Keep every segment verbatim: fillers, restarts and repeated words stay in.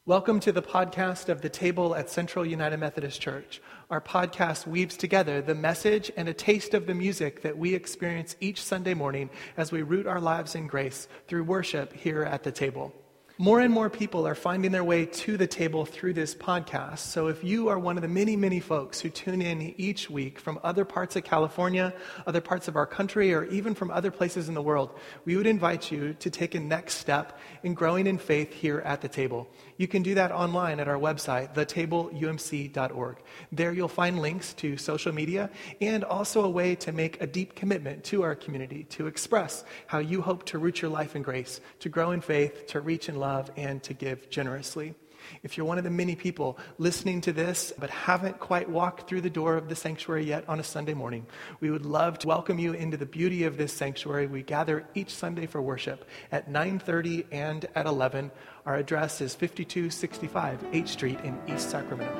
Welcome to the podcast of The Table at Central United Methodist Church. Our podcast weaves together the message and a taste of the music that we experience each Sunday morning as we root our lives in grace through worship here at The Table. More and more people are finding their way to the table through this podcast. So if you are one of the many, many folks who tune in each week from other parts of California, other parts of our country, or even from other places in the world, we would invite you to take a next step in growing in faith here at the table. You can do that online at our website, the table u m c dot org. There you'll find links to social media and also a way to make a deep commitment to our community, to express how you hope to root your life in grace, to grow in faith, to reach in love, and to give generously. If you're one of the many people listening to this but haven't quite walked through the door of the sanctuary yet on a Sunday morning, we would love to welcome you into the beauty of this sanctuary. We gather each Sunday for worship at nine thirty and at eleven. Our address is fifty-two sixty-five H Street in East Sacramento.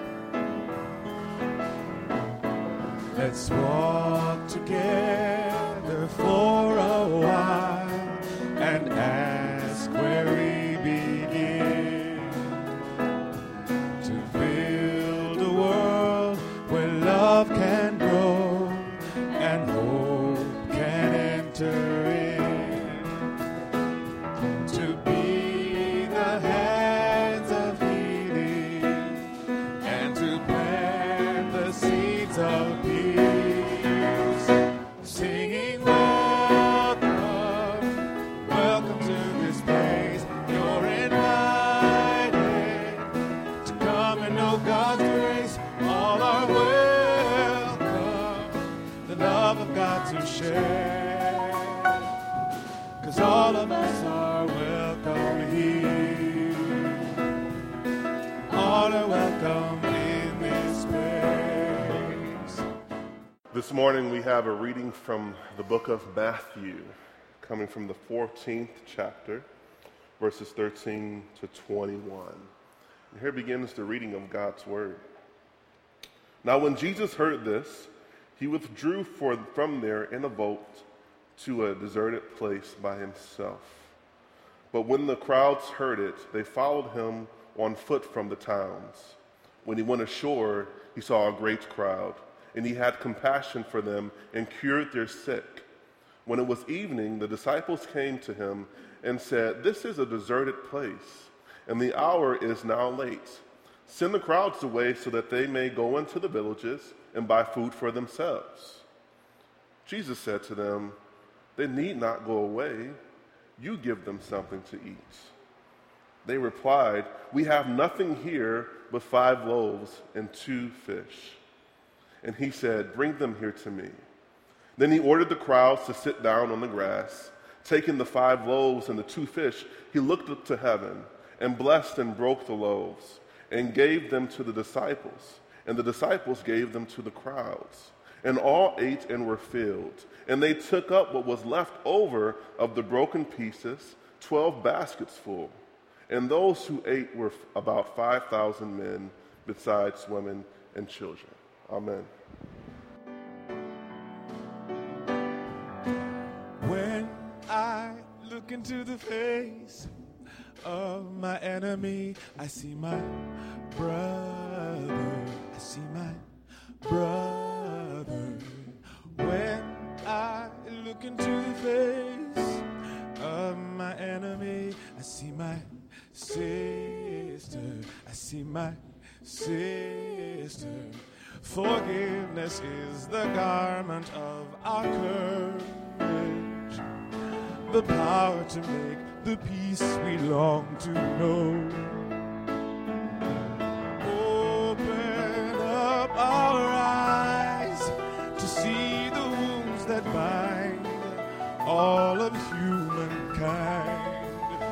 Let's walk together for a while and ask where we begin to build a world where love can grow and hope can enter in, to be the hands of healing and to plant the seeds of peace, singing welcome, welcome to this place. You're invited to come and know God's grace. All are welcome, the love of God to share, 'cause all of us are welcome here. All are welcome in this place. This morning we have a reading from the book of Matthew, coming from the fourteenth chapter, verses thirteen to twenty-one. And here begins the reading of God's word. Now when Jesus heard this, he withdrew for, from there in a boat to a deserted place by himself. But when the crowds heard it, they followed him on foot from the towns. When he went ashore, he saw a great crowd, and he had compassion for them and cured their sick. When it was evening, the disciples came to him and said, "This is a deserted place, and the hour is now late. Send the crowds away so that they may go into the villages and buy food for themselves." Jesus said to them, "They need not go away. You give them something to eat." They replied, "We have nothing here but five loaves and two fish." And he said, "Bring them here to me." Then he ordered the crowds to sit down on the grass. Taking the five loaves and the two fish, he looked up to heaven and blessed and broke the loaves and gave them to the disciples. And the disciples gave them to the crowds. And all ate and were filled. And they took up what was left over of the broken pieces, twelve baskets full. And those who ate were about five thousand men, besides women and children. Amen. When I look into the face of my enemy, I see my brother. I see my brother. When I look into the face of my enemy, I see my sister. I see my sister. Forgiveness is the garment of our courage, the power to make the peace we long to know. Open up our eyes to see the wounds that bind all of humankind.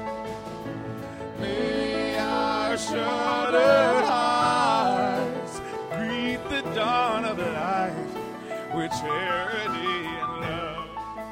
May our shuttered hearts greet the dawn of life with charity and love.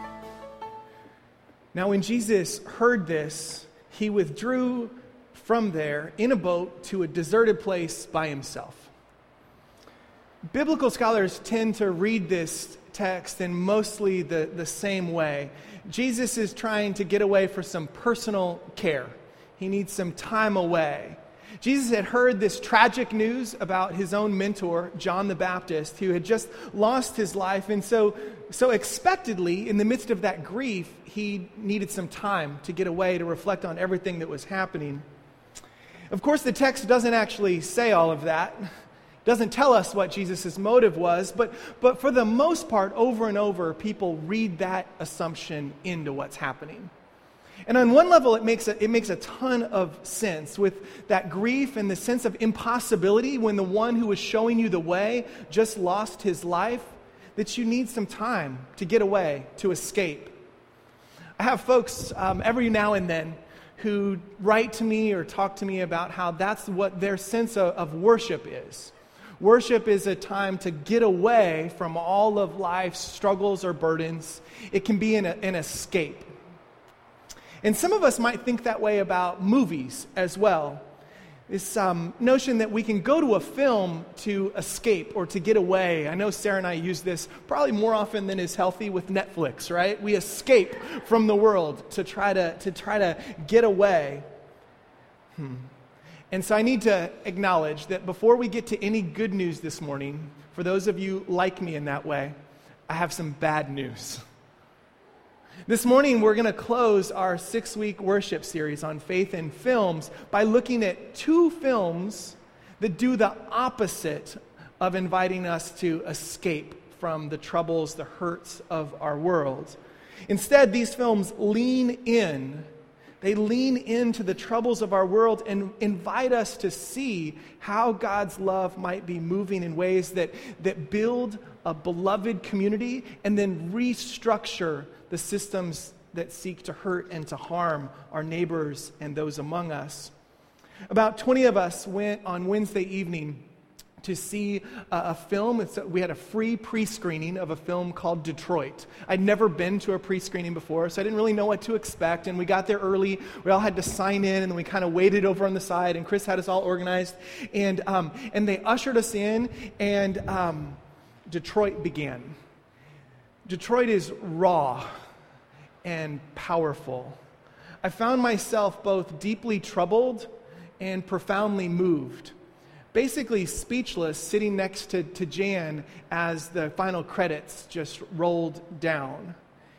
Now when Jesus heard this, he withdrew from there in a boat to a deserted place by himself. Biblical scholars tend to read this text in mostly the, the same way. Jesus is trying to get away for some personal care. He needs some time away. Jesus had heard this tragic news about his own mentor, John the Baptist, who had just lost his life. And so, so expectedly, in the midst of that grief, he needed some time to get away to reflect on everything that was happening. Of course, the text doesn't actually say all of that. It doesn't tell us what Jesus' motive was, but, but for the most part, over and over, people read that assumption into what's happening. And on one level, it makes a, it makes a ton of sense with that grief and the sense of impossibility when the one who was showing you the way just lost his life, that you need some time to get away, to escape. I have folks um, every now and then who write to me or talk to me about how that's what their sense of, of worship is. Worship is a time to get away from all of life's struggles or burdens. It can be an, an escape. And some of us might think that way about movies as well. This um, notion that we can go to a film to escape or to get away. I know Sarah and I use this probably more often than is healthy with Netflix, right? We escape from the world to try to, to try to get away. Hmm. And so I need to acknowledge that before we get to any good news this morning, for those of you like me in that way, I have some bad news. This morning, we're going to close our six-week worship series on faith in films by looking at two films that do the opposite of inviting us to escape from the troubles, the hurts of our world. Instead, these films lean in. They lean into the troubles of our world and invite us to see how God's love might be moving in ways that, that build a beloved community and then restructure the systems that seek to hurt and to harm our neighbors and those among us. About twenty of us went on Wednesday evening to see a, a film. It's a, we had a free pre-screening of a film called Detroit. I'd never been to a pre-screening before, so I didn't really know what to expect. And we got there early. We all had to sign in, and then we kind of waited over on the side, and Chris had us all organized. And, um, and they ushered us in, and um, Detroit began. Detroit is raw and powerful. I found myself both deeply troubled and profoundly moved. Basically speechless, sitting next to, to Jan as the final credits just rolled down.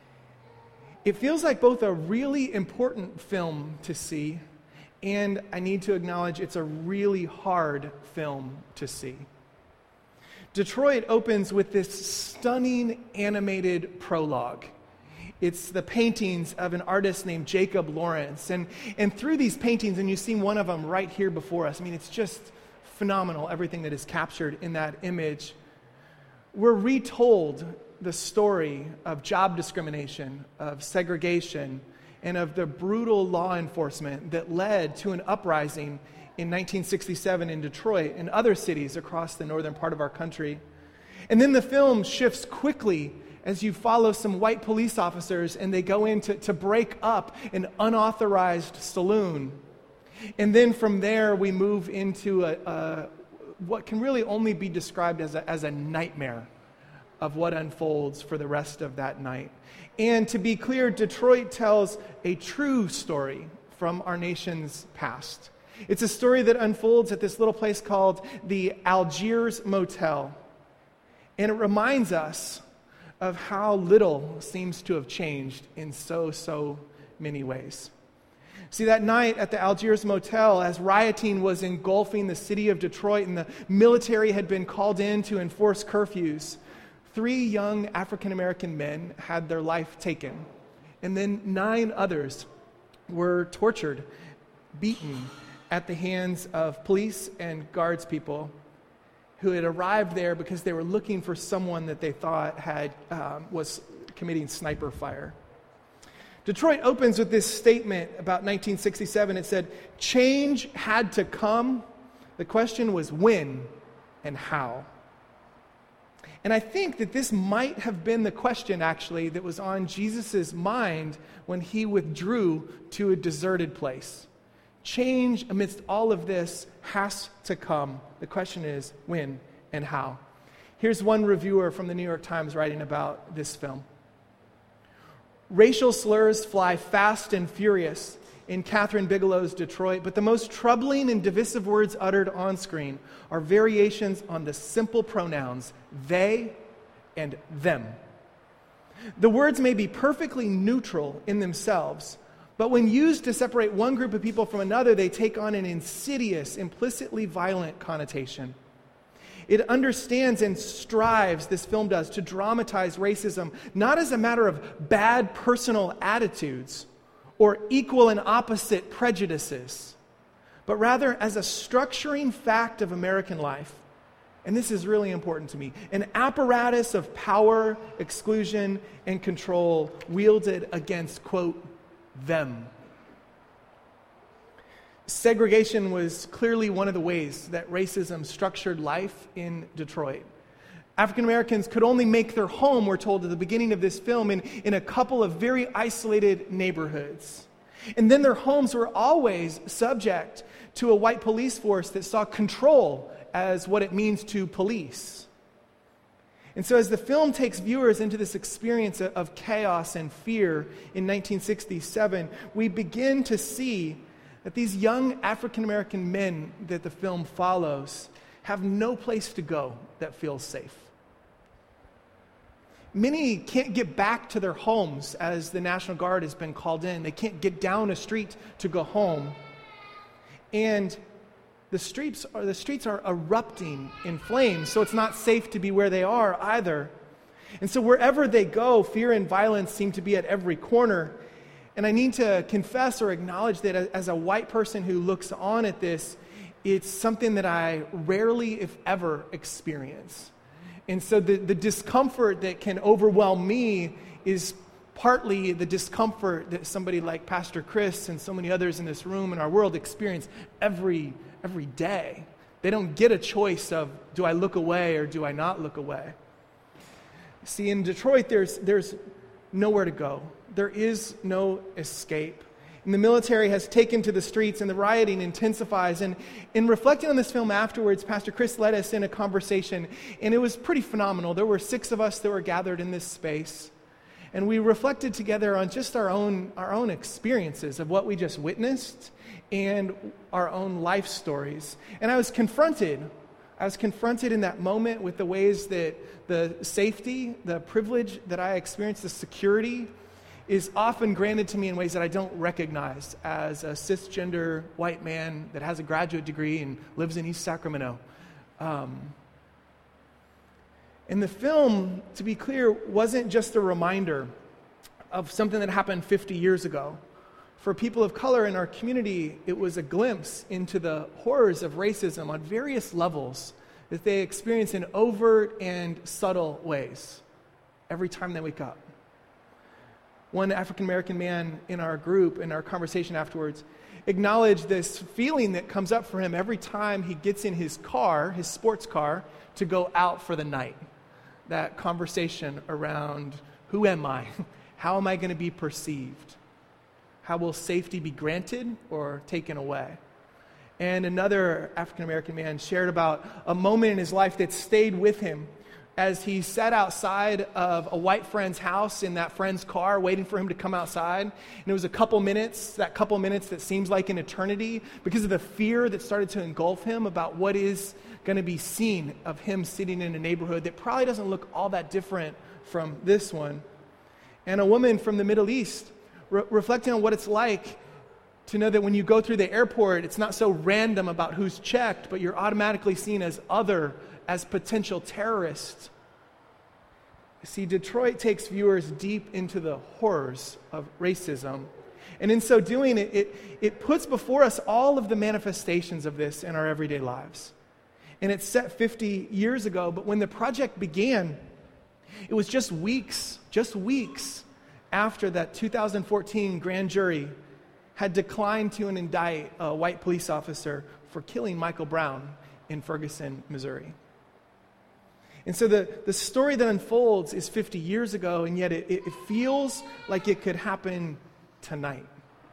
It feels like both a really important film to see, and I need to acknowledge it's a really hard film to see. Detroit opens with this stunning animated prologue. It's the paintings of an artist named Jacob Lawrence. And, and through these paintings, and you've seen one of them right here before us, I mean, it's just phenomenal, everything that is captured in that image. We're retold the story of job discrimination, of segregation, and of the brutal law enforcement that led to an uprising in nineteen sixty-seven in Detroit and other cities across the northern part of our country. And then the film shifts quickly as you follow some white police officers and they go in to, to break up an unauthorized saloon. And then from there we move into a, a what can really only be described as a, as a nightmare of what unfolds for the rest of that night. And to be clear, Detroit tells a true story from our nation's past. It's a story that unfolds at this little place called the Algiers Motel. And it reminds us of how little seems to have changed in so, so many ways. See, that night at the Algiers Motel, as rioting was engulfing the city of Detroit and the military had been called in to enforce curfews, three young African-American men had their life taken. And then nine others were tortured, beaten, at the hands of police and guards people who had arrived there because they were looking for someone that they thought had um, was committing sniper fire. Detroit opens with this statement about nineteen sixty-seven. It said, "Change had to come. The question was when and how." And I think that this might have been the question, actually, that was on Jesus' mind when he withdrew to a deserted place. Change amidst all of this has to come. The question is when and how. Here's one reviewer from the New York Times writing about this film. "Racial slurs fly fast and furious in Catherine Bigelow's Detroit, but the most troubling and divisive words uttered on screen are variations on the simple pronouns they and them. The words may be perfectly neutral in themselves, but when used to separate one group of people from another, they take on an insidious, implicitly violent connotation. It understands and strives, this film does, to dramatize racism, not as a matter of bad personal attitudes or equal and opposite prejudices, but rather as a structuring fact of American life. And this is really important to me, an apparatus of power, exclusion, and control wielded against, quote, them. Segregation was clearly one of the ways that racism structured life in Detroit. African Americans could only make their home, we're told at the beginning of this film, in, in a couple of very isolated neighborhoods. And then their homes were always subject to a white police force that saw control as what it means to police. And so as the film takes viewers into this experience of chaos and fear in nineteen sixty-seven, we begin to see that these young African American men that the film follows have no place to go that feels safe. Many can't get back to their homes as the National Guard has been called in. They can't get down a street to go home. And the streets are, the streets are erupting in flames, so it's not safe to be where they are either. And so wherever they go, fear and violence seem to be at every corner. And I need to confess or acknowledge that as a white person who looks on at this, it's something that I rarely, if ever, experience. And so the, the discomfort that can overwhelm me is partly the discomfort that somebody like Pastor Chris and so many others in this room in our world experience every, every day. They don't get a choice of, do I look away or do I not look away? See, in Detroit, there's, there's nowhere to go. There is no escape. And the military has taken to the streets and the rioting intensifies. And in reflecting on this film afterwards, Pastor Chris led us in a conversation, and it was pretty phenomenal. There were six of us that were gathered in this space. And we reflected together on just our own, our own experiences of what we just witnessed and our own life stories. And I was confronted. I was confronted in that moment with the ways that the safety, the privilege that I experienced, the security, is often granted to me in ways that I don't recognize as a cisgender white man that has a graduate degree and lives in East Sacramento. Um, and the film, to be clear, wasn't just a reminder of something that happened fifty years ago. For people of color in our community, it was a glimpse into the horrors of racism on various levels that they experience in overt and subtle ways every time they wake up. One African-American man in our group, in our conversation afterwards, acknowledged this feeling that comes up for him every time he gets in his car, his sports car, to go out for the night. That conversation around, who am I? How am I going to be perceived? How will safety be granted or taken away? And another African-American man shared about a moment in his life that stayed with him as he sat outside of a white friend's house in that friend's car waiting for him to come outside. And it was a couple minutes, that couple minutes that seems like an eternity because of the fear that started to engulf him about what is going to be seen of him sitting in a neighborhood that probably doesn't look all that different from this one. And a woman from the Middle East re- reflecting on what it's like to know that when you go through the airport, it's not so random about who's checked, but you're automatically seen as other, as potential terrorists. See, Detroit takes viewers deep into the horrors of racism. And in so doing, it, it, it puts before us all of the manifestations of this in our everyday lives. And it's set fifty years ago, but when the project began, it was just weeks, just weeks after that two thousand fourteen grand jury had declined to indict a white police officer for killing Michael Brown in Ferguson, Missouri. And so the, the story that unfolds is fifty years ago, and yet it, it feels like it could happen tonight.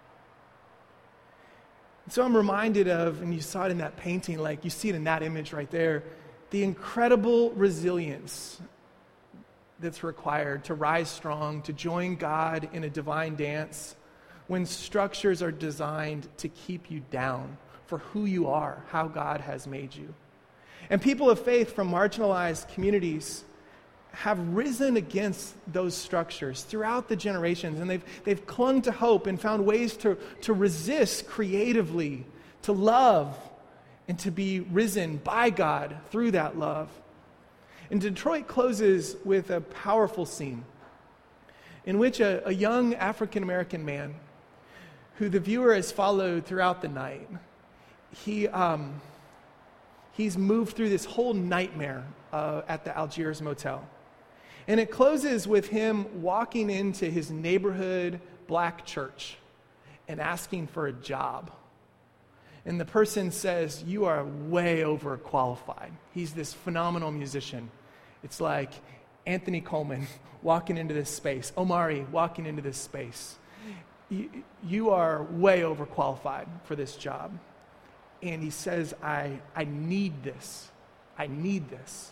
And so I'm reminded of, and you saw it in that painting, like you see it in that image right there, the incredible resilience that's required to rise strong, to join God in a divine dance when structures are designed to keep you down for who you are, how God has made you. And people of faith from marginalized communities have risen against those structures throughout the generations, and they've, they've clung to hope and found ways to, to resist creatively, to love, and to be risen by God through that love. And Detroit closes with a powerful scene in which a, a young African-American man, who the viewer has followed throughout the night, he um, he's moved through this whole nightmare uh, at the Algiers Motel. And it closes with him walking into his neighborhood black church and asking for a job. And the person says, "You are way overqualified." He's this phenomenal musician. It's like Anthony Coleman walking into this space, Omari walking into this space. You, you are way overqualified for this job. And he says, I, I need this. I need this.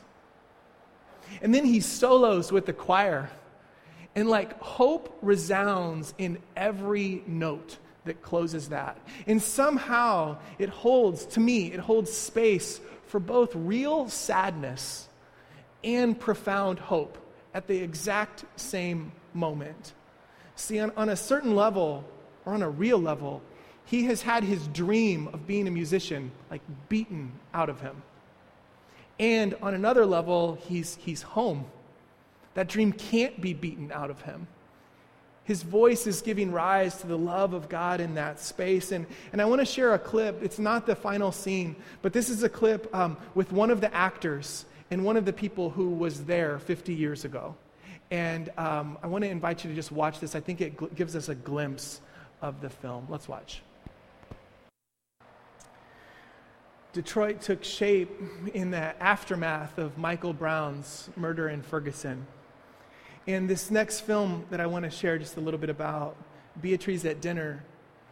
And then he solos with the choir. And like hope resounds in every note that closes that. And somehow it holds, to me, it holds space for both real sadness and profound hope at the exact same moment. See, on, on a certain level, or on a real level, he has had his dream of being a musician like beaten out of him. And on another level, he's he's home. That dream can't be beaten out of him. His voice is giving rise to the love of God in that space. And, and I want to share a clip. It's not the final scene, but this is a clip um, with one of the actors and one of the people who was there fifty years ago. And um, I want to invite you to just watch this. I think it gl- gives us a glimpse of the film. Let's watch. Detroit took shape in the aftermath of Michael Brown's murder in Ferguson. And this next film that I want to share just a little bit about, Beatrice at Dinner,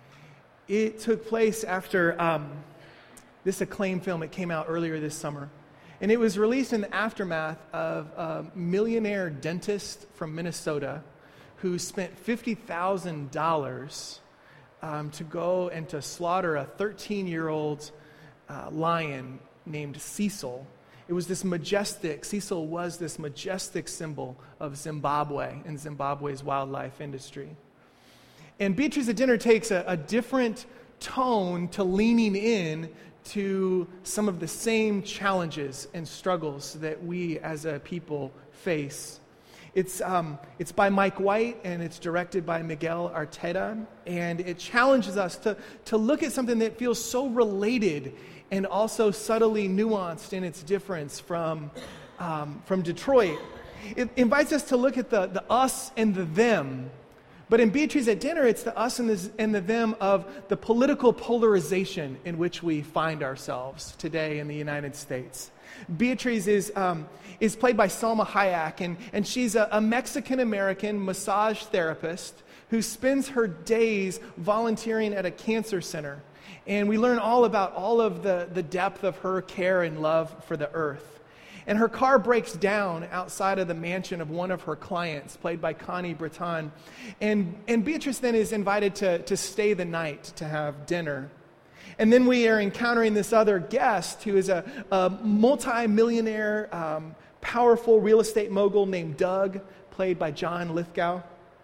it took place after um, this acclaimed film. It came out earlier this summer. And it was released in the aftermath of a millionaire dentist from Minnesota who spent fifty thousand dollars um, to go and to slaughter a thirteen-year-old uh, lion named Cecil. It was this majestic, Cecil was this majestic symbol of Zimbabwe and Zimbabwe's wildlife industry. And Beatrice at Dinner takes a, a different tone to leaning in to some of the same challenges and struggles that we as a people face. It's um, it's by Mike White, and it's directed by Miguel Arteta, and it challenges us to, to look at something that feels so related and also subtly nuanced in its difference from, um, from Detroit. It invites us to look at the, the us and the them. But in Beatrice at Dinner, it's the us and the, and the them of the political polarization in which we find ourselves today in the United States. Beatrice is um, is played by Salma Hayek, and, and she's a, a Mexican-American massage therapist who spends her days volunteering at a cancer center. And we learn all about all of the, the depth of her care and love for the earth. And her car breaks down outside of the mansion of one of her clients, played by Connie Britton. And, and Beatrice then is invited to, to stay the night, to have dinner. And then we are encountering this other guest who is a, a multi-millionaire, um, powerful real estate mogul named Doug, played by John Lithgow.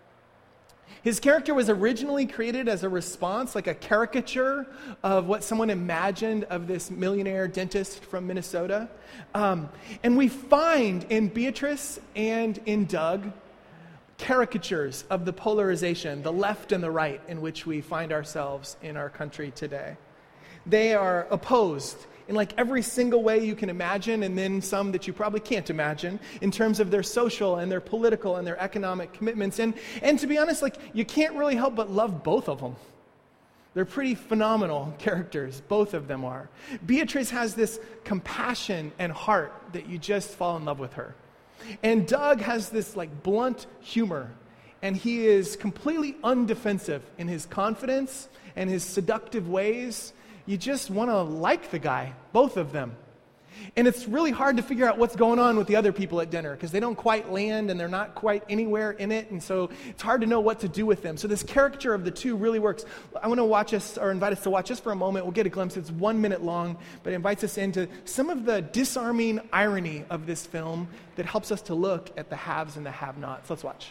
His character was originally created as a response, like a caricature of what someone imagined of this millionaire dentist from Minnesota. Um, and we find in Beatrice and in Doug caricatures of the polarization, the left and the right, in which we find ourselves in our country today. They are opposed in like every single way you can imagine, and then some that you probably can't imagine in terms of their social and their political and their economic commitments. And, and to be honest, like you can't really help but love both of them. They're pretty phenomenal characters, both of them are. Beatrice has this compassion and heart that you just fall in love with her. And Doug has this like blunt humor, and he is completely undefensive in his confidence and his seductive ways. You just want to like the guy, both of them. And it's really hard to figure out what's going on with the other people at dinner because they don't quite land and they're not quite anywhere in it. And so it's hard to know what to do with them. So this caricature of the two really works. I want to watch us or invite us to watch just for a moment. We'll get a glimpse. It's one minute long, but it invites us into some of the disarming irony of this film that helps us to look at the haves and the have-nots. Let's watch.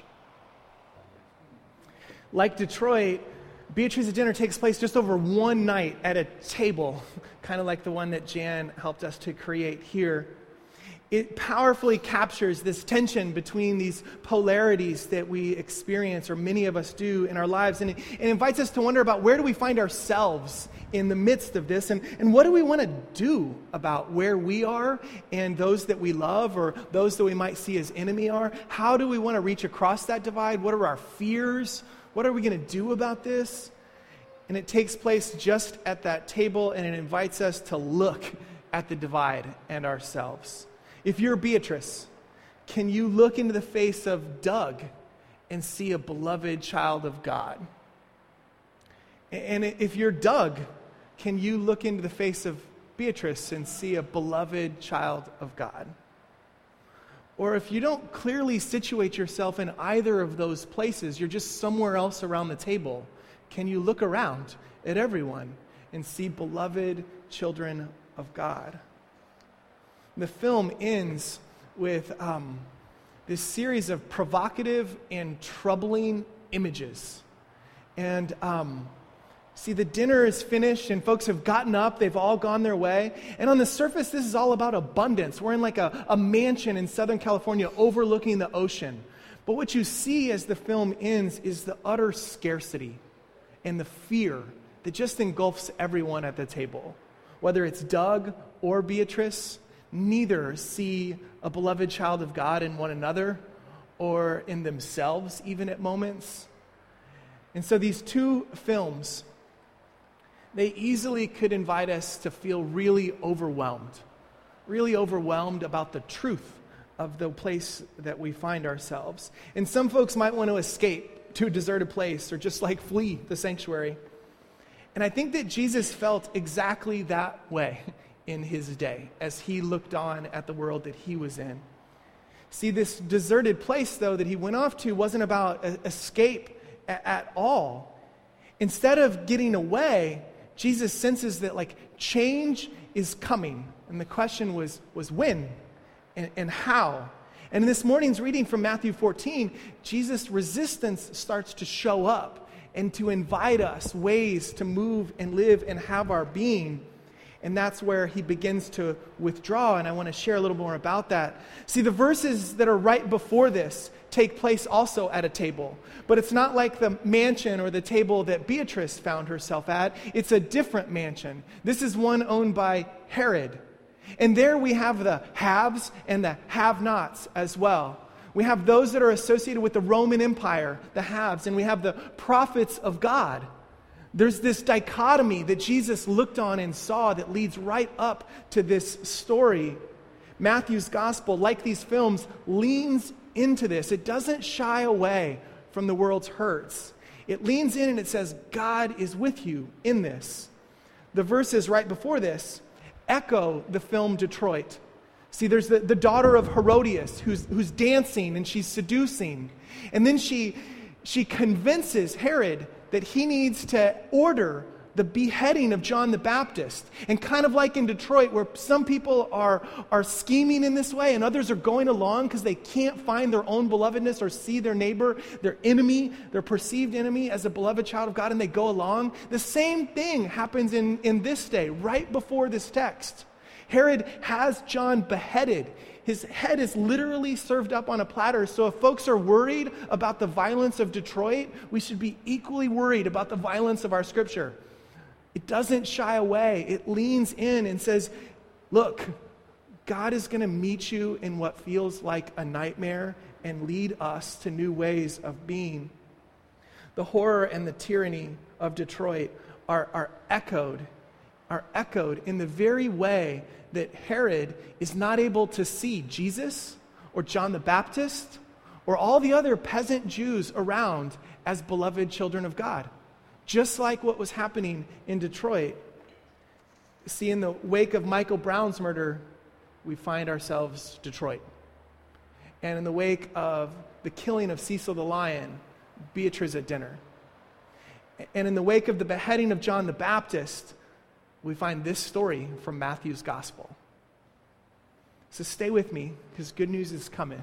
Like Detroit, Beatrice at Dinner takes place just over one night at a table, kind of like the one that Jan helped us to create here. It powerfully captures this tension between these polarities that we experience, or many of us do in our lives, and it, it invites us to wonder about where do we find ourselves in the midst of this, and, and what do we want to do about where we are and those that we love or those that we might see as enemy are? How do we want to reach across that divide? What are our fears? What are we going to do about this? And it takes place just at that table, and it invites us to look at the divide and ourselves. If you're Beatrice, can you look into the face of Doug and see a beloved child of God? And if you're Doug, can you look into the face of Beatrice and see a beloved child of God? Or if you don't clearly situate yourself in either of those places, you're just somewhere else around the table, can you look around at everyone and see beloved children of God? The film ends with um, this series of provocative and troubling images. And um, see, the dinner is finished and folks have gotten up. They've all gone their way. And on the surface, this is all about abundance. We're in like a, a mansion in Southern California overlooking the ocean. But what you see as the film ends is the utter scarcity and the fear that just engulfs everyone at the table. Whether it's Doug or Beatrice, neither see a beloved child of God in one another or in themselves, even at moments. And so these two films, they easily could invite us to feel really overwhelmed, really overwhelmed about the truth of the place that we find ourselves. And some folks might want to escape to a deserted place or just like flee the sanctuary. And I think that Jesus felt exactly that way in his day as he looked on at the world that he was in. See, this deserted place, though, that he went off to wasn't about escape a- at all. Instead of getting away, Jesus senses that like change is coming. And the question was, was when and, and how? And in this morning's reading from Matthew fourteen, Jesus' resistance starts to show up and to invite us ways to move and live and have our being. And that's where he begins to withdraw, and I want to share a little more about that. See, the verses that are right before this take place also at a table. But it's not like the mansion or the table that Beatrice found herself at. It's a different mansion. This is one owned by Herod. And there we have the haves and the have-nots as well. We have those that are associated with the Roman Empire, the haves, and we have the prophets of God. There's this dichotomy that Jesus looked on and saw that leads right up to this story. Matthew's gospel, like these films, leans into this. It doesn't shy away from the world's hurts. It leans in and it says, God is with you in this. The verses right before this echo the film Detroit. See, there's the, the daughter of Herodias who's, who's dancing and she's seducing. And then she, she convinces Herod that he needs to order the beheading of John the Baptist. And kind of like in Detroit, where some people are, are scheming in this way and others are going along because they can't find their own belovedness or see their neighbor, their enemy, their perceived enemy as a beloved child of God, and they go along. The same thing happens in, in this day, right before this text. Herod has John beheaded. His head is literally served up on a platter. So if folks are worried about the violence of Detroit, we should be equally worried about the violence of our scripture. It doesn't shy away. It leans in and says, look, God is going to meet you in what feels like a nightmare and lead us to new ways of being. The horror and the tyranny of Detroit are, are echoed, are echoed in the very way that Herod is not able to see Jesus or John the Baptist or all the other peasant Jews around as beloved children of God. Just like what was happening in Detroit. See, in the wake of Michael Brown's murder, we find ourselves Detroit. And in the wake of the killing of Cecil the Lion, Beatrice at dinner. And in the wake of the beheading of John the Baptist, we find this story from Matthew's gospel. So stay with me, because good news is coming.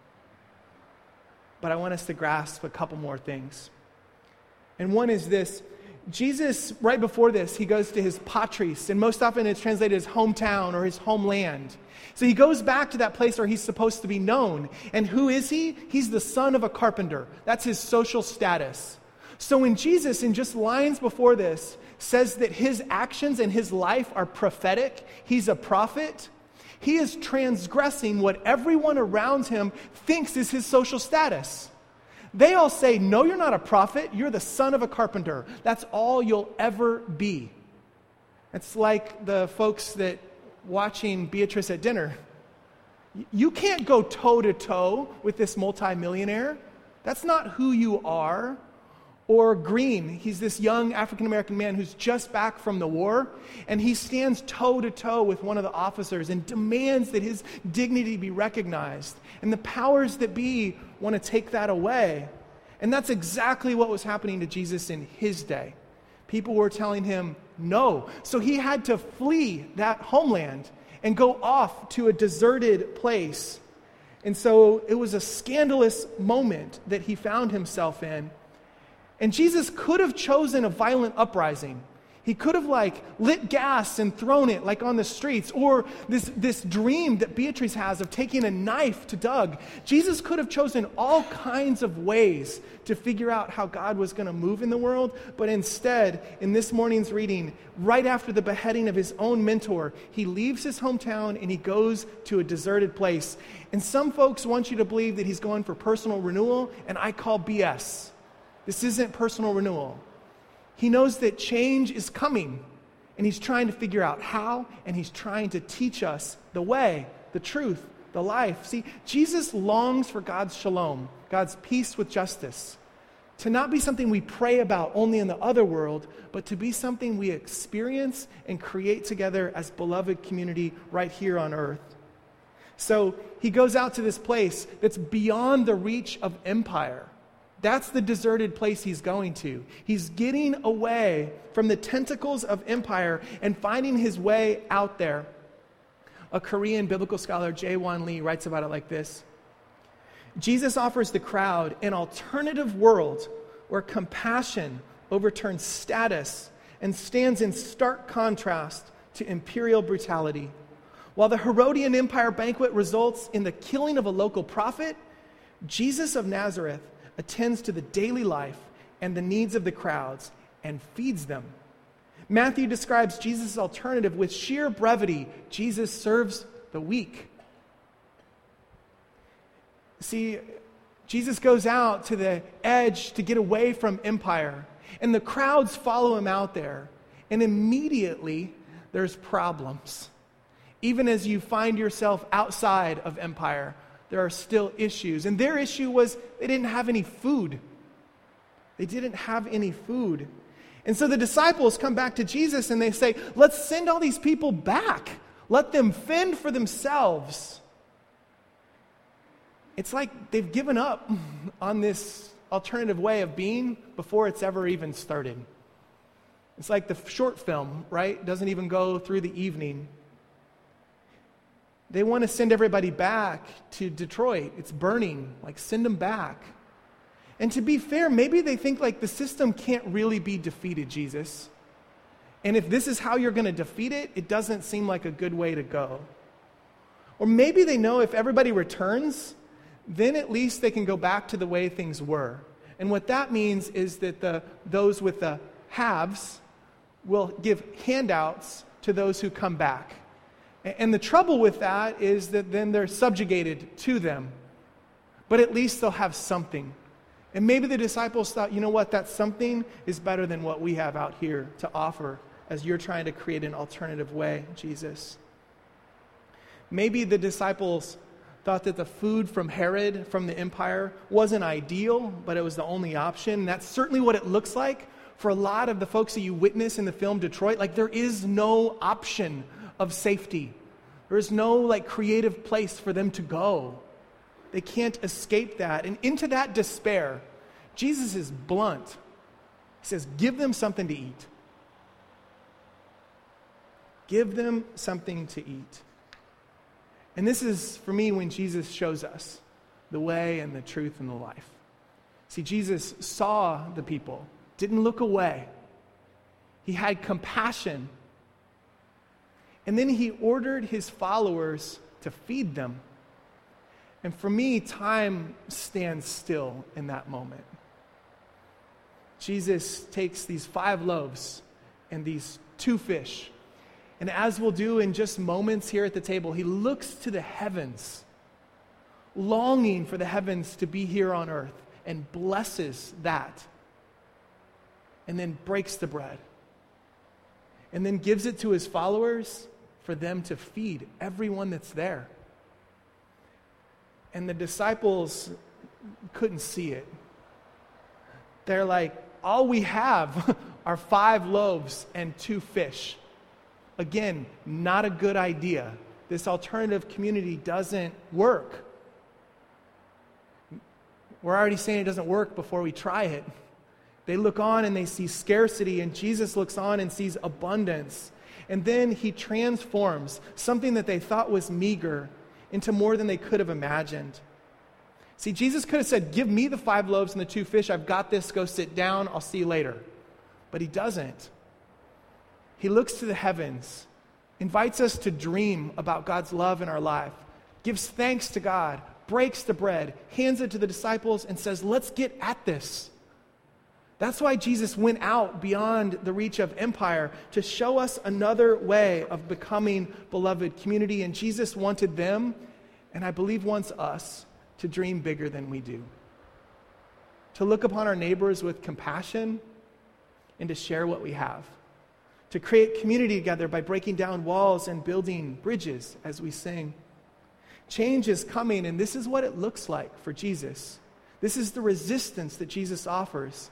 But I want us to grasp a couple more things. And one is this. Jesus, right before this, he goes to his patris, and most often it's translated as hometown or his homeland. So he goes back to that place where he's supposed to be known. And who is he? He's the son of a carpenter. That's his social status. So when Jesus, in just lines before this, says that his actions and his life are prophetic, he's a prophet, he is transgressing what everyone around him thinks is his social status. They all say, no, you're not a prophet. You're the son of a carpenter. That's all you'll ever be. It's like the folks that watching Beatrice at dinner. You can't go toe-to-toe with this multimillionaire. That's not who you are. Or Green, he's this young African-American man who's just back from the war, and he stands toe-to-toe with one of the officers and demands that his dignity be recognized. And the powers that be want to take that away. And that's exactly what was happening to Jesus in his day. People were telling him no. So he had to flee that homeland and go off to a deserted place. And so it was a scandalous moment that he found himself in. And Jesus could have chosen a violent uprising. He could have like lit gas and thrown it like on the streets, or this, this dream that Beatrice has of taking a knife to Doug. Jesus could have chosen all kinds of ways to figure out how God was going to move in the world, but instead, in this morning's reading, right after the beheading of his own mentor, he leaves his hometown and he goes to a deserted place. And some folks want you to believe that he's going for personal renewal, and I call B S. This isn't personal renewal. He knows that change is coming, and he's trying to figure out how, and he's trying to teach us the way, the truth, the life. See, Jesus longs for God's shalom, God's peace with justice, to not be something we pray about only in the other world, but to be something we experience and create together as beloved community right here on earth. So he goes out to this place that's beyond the reach of empire. That's the deserted place he's going to. He's getting away from the tentacles of empire and finding his way out there. A Korean biblical scholar, Jae-Won Lee, writes about it like this. Jesus offers the crowd an alternative world where compassion overturns status and stands in stark contrast to imperial brutality. While the Herodian Empire banquet results in the killing of a local prophet, Jesus of Nazareth attends to the daily life and the needs of the crowds and feeds them. Matthew describes Jesus' alternative with sheer brevity. Jesus serves the weak. See, Jesus goes out to the edge to get away from empire, and the crowds follow him out there, and immediately there's problems. Even as you find yourself outside of empire, there are still issues. And their issue was they didn't have any food. They didn't have any food. And so the disciples come back to Jesus and they say, let's send all these people back. Let them fend for themselves. It's like they've given up on this alternative way of being before it's ever even started. It's like the short film, right? Doesn't even go through the evening. They want to send everybody back to Detroit. It's burning. Like, send them back. And to be fair, maybe they think like the system can't really be defeated, Jesus. And if this is how you're going to defeat it, it doesn't seem like a good way to go. Or maybe they know if everybody returns, then at least they can go back to the way things were. And what that means is that the those with the haves will give handouts to those who come back. And the trouble with that is that then they're subjugated to them. But at least they'll have something. And maybe the disciples thought, you know what, that something is better than what we have out here to offer as you're trying to create an alternative way, Jesus. Maybe the disciples thought that the food from Herod, from the empire, wasn't ideal, but it was the only option. And that's certainly what it looks like for a lot of the folks that you witness in the film Detroit. Like, there is no option of safety. There's no like creative place for them to go. They can't escape that. And into that despair, Jesus is blunt. He says, give them something to eat. Give them something to eat. And this is, for me, when Jesus shows us the way and the truth and the life. See, Jesus saw the people, didn't look away. He had compassion. And then he ordered his followers to feed them. And for me, time stands still in that moment. Jesus takes these five loaves and these two fish, and as we'll do in just moments here at the table, he looks to the heavens, longing for the heavens to be here on earth, and blesses that, and then breaks the bread, and then gives it to his followers for them to feed everyone that's there. And the disciples couldn't see it. They're like, all we have are five loaves and two fish. Again, not a good idea. This alternative community doesn't work. We're already saying it doesn't work before we try it. They look on and they see scarcity, and Jesus looks on and sees abundance. And then he transforms something that they thought was meager into more than they could have imagined. See, Jesus could have said, give me the five loaves and the two fish. I've got this. Go sit down. I'll see you later. But he doesn't. He looks to the heavens, invites us to dream about God's love in our life, gives thanks to God, breaks the bread, hands it to the disciples, and says, let's get at this. That's why Jesus went out beyond the reach of empire to show us another way of becoming beloved community. And Jesus wanted them, and I believe wants us, to dream bigger than we do. To look upon our neighbors with compassion and to share what we have. To create community together by breaking down walls and building bridges as we sing. Change is coming, and this is what it looks like for Jesus. This is the resistance that Jesus offers.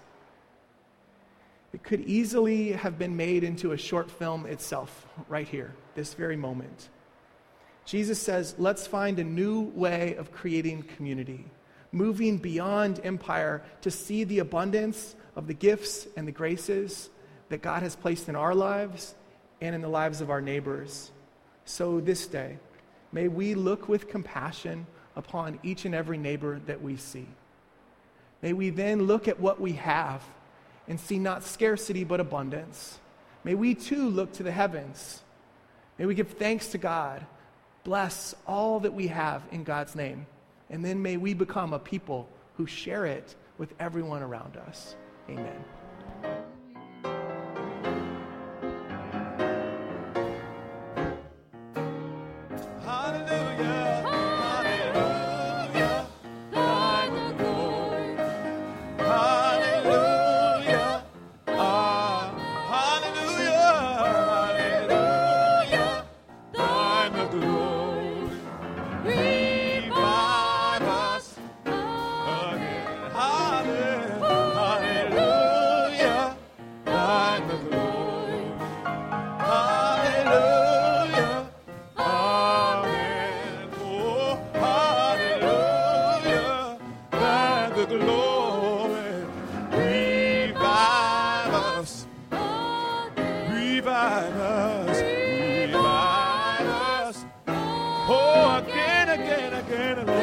It could easily have been made into a short film itself, right here, this very moment. Jesus says, let's find a new way of creating community, moving beyond empire to see the abundance of the gifts and the graces that God has placed in our lives and in the lives of our neighbors. So this day, may we look with compassion upon each and every neighbor that we see. May we then look at what we have and see not scarcity but abundance. May we too look to the heavens. May we give thanks to God, bless all that we have in God's name, and then may we become a people who share it with everyone around us. Amen. Again, again,